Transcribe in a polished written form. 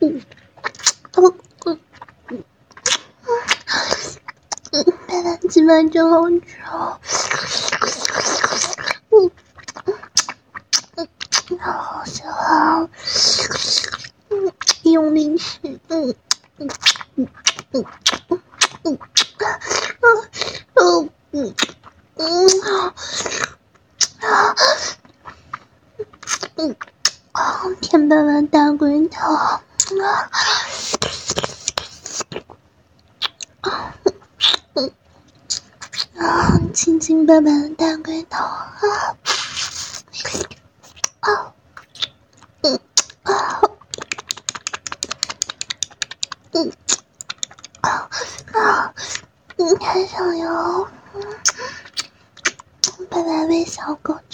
爸爸鸡巴真好吃好喜欢，用力吃，舔爸爸大龟头，亲亲爸爸的大龟头太想要，爸爸喂小狗